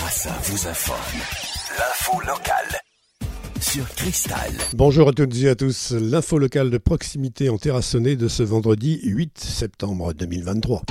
Bourassa vous informe. L'info locale sur Cristal. Bonjour à toutes et à tous. L'info locale de proximité en Terrassonnais de ce vendredi 8 septembre 2023.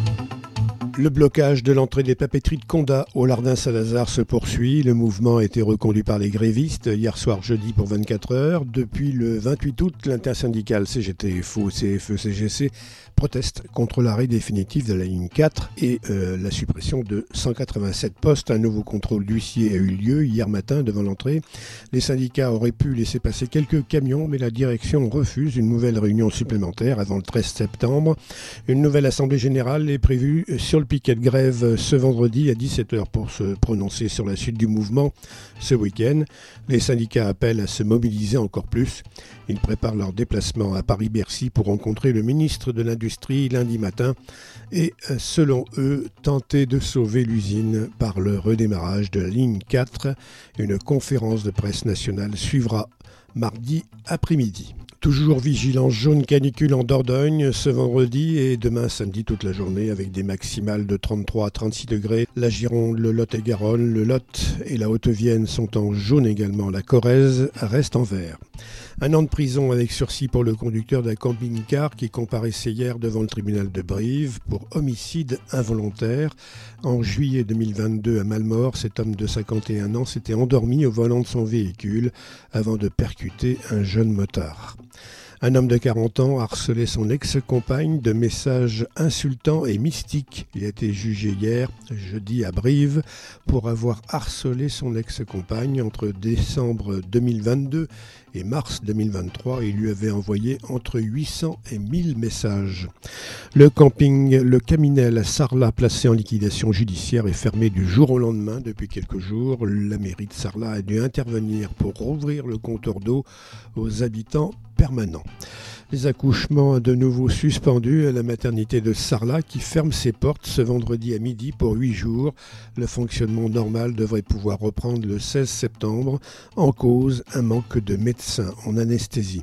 Le blocage de l'entrée des papeteries de Condat au Lardin-Saint-Lazare se poursuit. Le mouvement a été reconduit par les grévistes hier soir jeudi pour 24 heures. Depuis le 28 août, l'intersyndicale CGT-FO, CFE-CGC proteste contre l'arrêt définitif de la ligne 4 et la suppression de 187 postes. Un nouveau contrôle d'huissier a eu lieu hier matin devant l'entrée. Les syndicats auraient pu laisser passer quelques camions, mais la direction refuse une nouvelle réunion supplémentaire avant le 13 septembre. Une nouvelle assemblée générale est prévue sur le piquet de grève ce vendredi à 17h pour se prononcer sur la suite du mouvement ce week-end. Les syndicats appellent à se mobiliser encore plus. Ils préparent leur déplacement à Paris-Bercy pour rencontrer le ministre de l'Industrie lundi matin et, selon eux, tenter de sauver l'usine par le redémarrage de la ligne 4. Une conférence de presse nationale suivra mardi après-midi. Toujours vigilance jaune canicule en Dordogne ce vendredi et demain samedi toute la journée avec des maximales de 33 à 36 degrés. La Gironde, le Lot-et-Garonne, le Lot et la Haute-Vienne sont en jaune également. La Corrèze reste en vert. 1 an de prison avec sursis pour le conducteur d'un camping-car qui comparaissait hier devant le tribunal de Brive pour homicide involontaire. En juillet 2022 à Malmort, cet homme de 51 ans s'était endormi au volant de son véhicule avant de percuter un jeune motard. Un homme de 40 ans a harcelé son ex-compagne de messages insultants et mystiques. Il a été jugé hier, jeudi, à Brive, pour avoir harcelé son ex-compagne entre décembre 2022 et mars 2023. Il lui avait envoyé entre 800 et 1000 messages. Le camping Le Caminel à Sarlat, placé en liquidation judiciaire, est fermé du jour au lendemain depuis quelques jours. La mairie de Sarlat a dû intervenir pour rouvrir le compteur d'eau aux habitants permanents. Les accouchements de nouveau suspendus à la maternité de Sarlat qui ferme ses portes ce vendredi à midi pour 8 jours. Le fonctionnement normal devrait pouvoir reprendre le 16 septembre. En cause, un manque de médecins en anesthésie.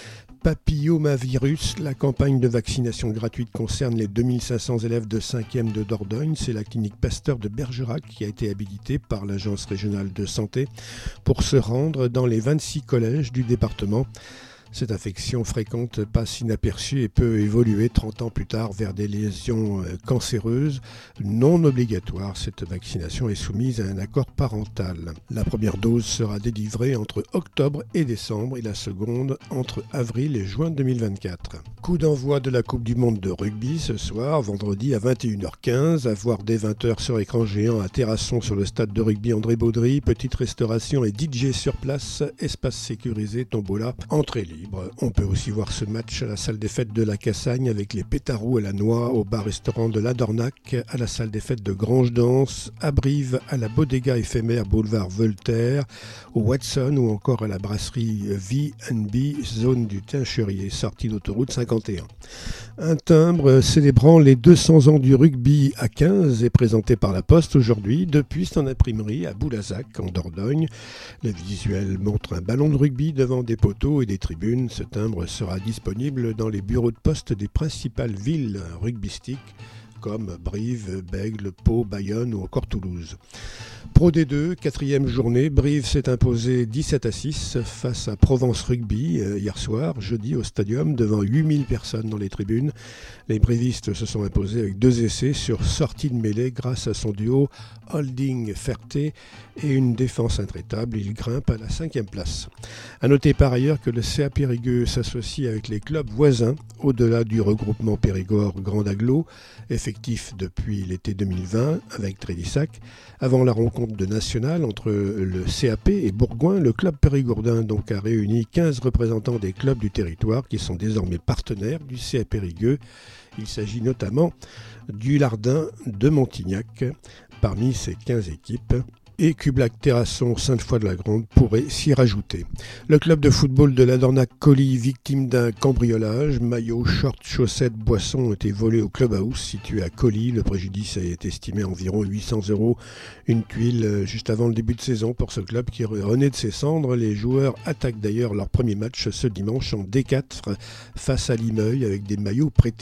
Papillomavirus, la campagne de vaccination gratuite concerne les 2500 élèves de 5e de Dordogne. C'est la clinique Pasteur de Bergerac qui a été habilitée par l'Agence régionale de santé pour se rendre dans les 26 collèges du département. Cette infection fréquente passe inaperçue et peut évoluer 30 ans plus tard vers des lésions cancéreuses non obligatoires. Cette vaccination est soumise à un accord parental. La première dose sera délivrée entre octobre et décembre et la seconde entre avril et juin 2024. Coup d'envoi de la Coupe du Monde de rugby ce soir, vendredi à 21h15, à voir dès 20h sur écran géant à Terrasson sur le stade de rugby André Baudry. Petite restauration et DJ sur place, espace sécurisé, tombola, entrée libre. On peut aussi voir ce match à la salle des fêtes de la Cassagne avec les pétarous à la noix, au bar-restaurant de la Dornac, à la salle des fêtes de Grange-Danse, à Brive, à la Bodega éphémère boulevard Voltaire, au Watson ou encore à la brasserie V&B, zone du Tincherier, sortie d'autoroute 51. Un timbre célébrant les 200 ans du rugby à 15 est présenté par la Poste aujourd'hui depuis son imprimerie à Boulazac en Dordogne. Le visuel montre un ballon de rugby devant des poteaux et des tribunes. Ce timbre sera disponible dans les bureaux de poste des principales villes rugbystiques comme Brive, Bègles, Pau, Bayonne ou encore Toulouse. Pro D2, 4e journée, Brive s'est imposé 17-6 face à Provence Rugby hier soir, jeudi au Stadium, devant 8000 personnes dans les tribunes. Les brivistes se sont imposés avec 2 essais sur sortie de mêlée grâce à son duo Holding-Ferté et une défense intraitable. Il grimpe à la 5e place. A noter par ailleurs que le CA Périgueux s'associe avec les clubs voisins au-delà du regroupement Périgord-Grand Aglo, effectif depuis l'été 2020 avec Trélissac. Avant la rencontre de nationale entre le CAP et Bourgoin, le club périgourdin donc a réuni 15 représentants des clubs du territoire qui sont désormais partenaires du CA Périgueux. Il s'agit notamment du Lardin de Montignac parmi ces 15 équipes. Et Cublac Terrasson, Sainte-Foy-de-la-Grande pourrait s'y rajouter. Le club de football de la Dornac-Colly, victime d'un cambriolage, maillots, shorts, chaussettes, boissons ont été volés au clubhouse situé à Colly. Le préjudice a été estimé à environ 800 €. Une tuile juste avant le début de saison pour ce club qui renaît de ses cendres. Les joueurs attaquent d'ailleurs leur premier match ce dimanche en D4 face à Limeuil avec des maillots prêtés.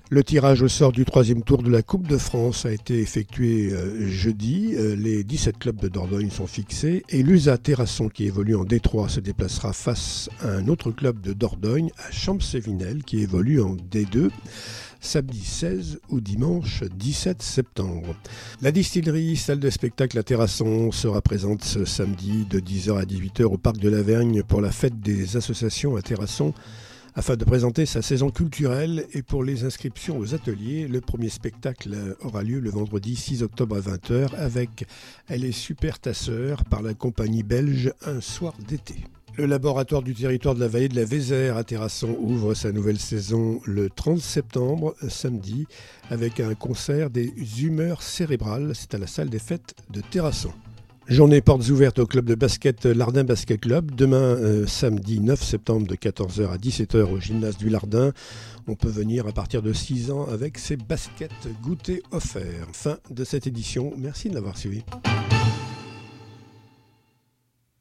Le tirage au sort du 3e tour de la Coupe de France a été effectué jeudi. Les 17 clubs de Dordogne sont fixés et l'USA Terrasson, qui évolue en D3, se déplacera face à un autre club de Dordogne, à Champs-Sévinel, qui évolue en D2, samedi 16 ou dimanche 17 septembre. La distillerie, salle de spectacle à Terrasson, sera présente ce samedi de 10h à 18h au Parc de la Vergne pour la fête des associations à Terrasson, afin de présenter sa saison culturelle. Et pour les inscriptions aux ateliers, le premier spectacle aura lieu le vendredi 6 octobre à 20h avec Elle est super ta sœur par la compagnie belge Un soir d'été. Le laboratoire du territoire de la vallée de la Vézère à Terrasson ouvre sa nouvelle saison le 30 septembre, samedi, avec un concert des humeurs cérébrales. C'est à la salle des fêtes de Terrasson. Journée portes ouvertes au club de basket Lardin Basket Club. Demain, samedi 9 septembre de 14h à 17h au gymnase du Lardin. On peut venir à partir de 6 ans avec ses baskets goûter offerts. Fin de cette édition. Merci de l'avoir suivi.